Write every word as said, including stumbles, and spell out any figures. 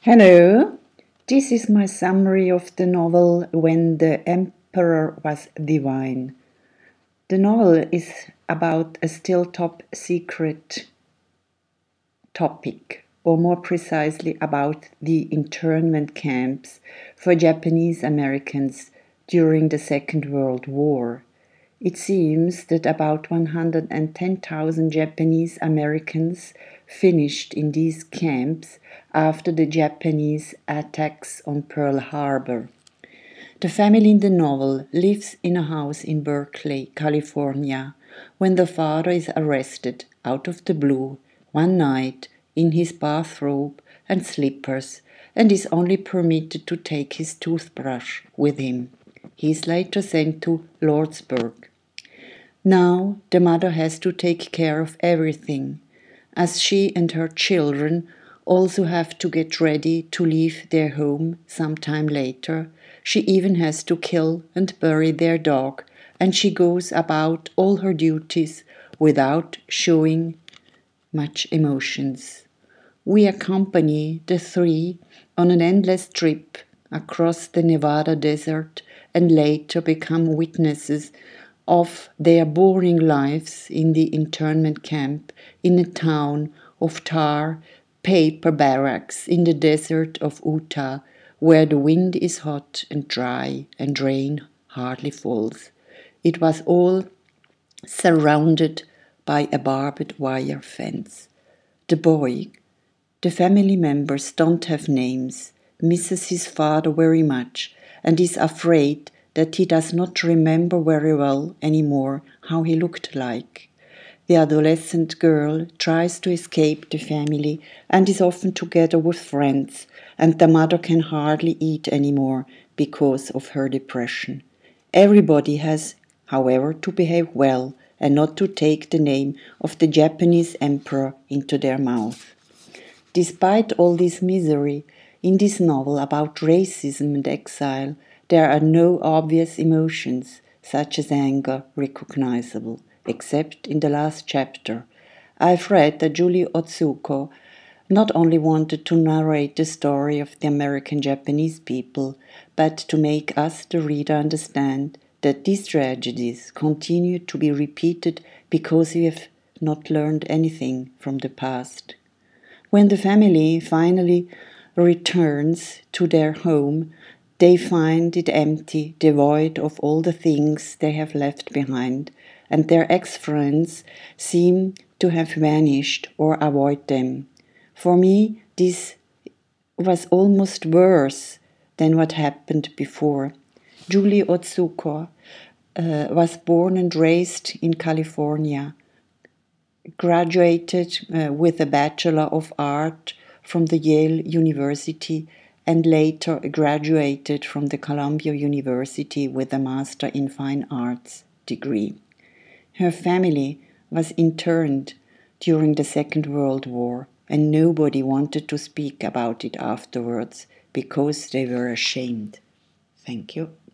Hello, this is my summary of the novel When the Emperor Was Divine. The novel is about a still top secret topic, or more precisely about the internment camps for Japanese Americans during the Second World War. It seems that about one hundred ten thousand Japanese Americans finished in these camps after the Japanese attacks on Pearl Harbor. The family in the novel lives in a house in Berkeley, California, when the father is arrested out of the blue one night in his bathrobe and slippers and is only permitted to take his toothbrush with him. He is later sent to Lordsburg. Now the mother has to take care of everything, as she and her children also have to get ready to leave their home sometime later. She even has to kill and bury their dog, and she goes about all her duties without showing much emotions. We accompany the three on an endless trip across the Nevada desert and later become witnesses of their boring lives in the internment camp in a town of tar paper barracks in the desert of Utah, where the wind is hot and dry and rain hardly falls. It was all surrounded by a barbed wire fence. The boy, the family members don't have names, misses his father very much and is afraid that he does not remember very well anymore how he looked like. The adolescent girl tries to escape the family and is often together with friends, and the mother can hardly eat anymore because of her depression. Everybody has, however, to behave well and not to take the name of the Japanese emperor into their mouth. Despite all this misery, in this novel about racism and exile, there are no obvious emotions, such as anger, recognizable, except in the last chapter. I've read that Julie Otsuko not only wanted to narrate the story of the American Japanese people, but to make us, the reader, understand that these tragedies continue to be repeated because we have not learned anything from the past. When the family finally returns to their home, they find it empty, devoid of all the things they have left behind, and their ex-friends seem to have vanished or avoid them. For me, this was almost worse than what happened before. Julie Otsuko uh, was born and raised in California, graduated uh, with a Bachelor of Art from the Yale University, and later graduated from the Columbia University with a Master in Fine Arts degree. Her family was interned during the Second World War, and nobody wanted to speak about it afterwards because they were ashamed. Thank you.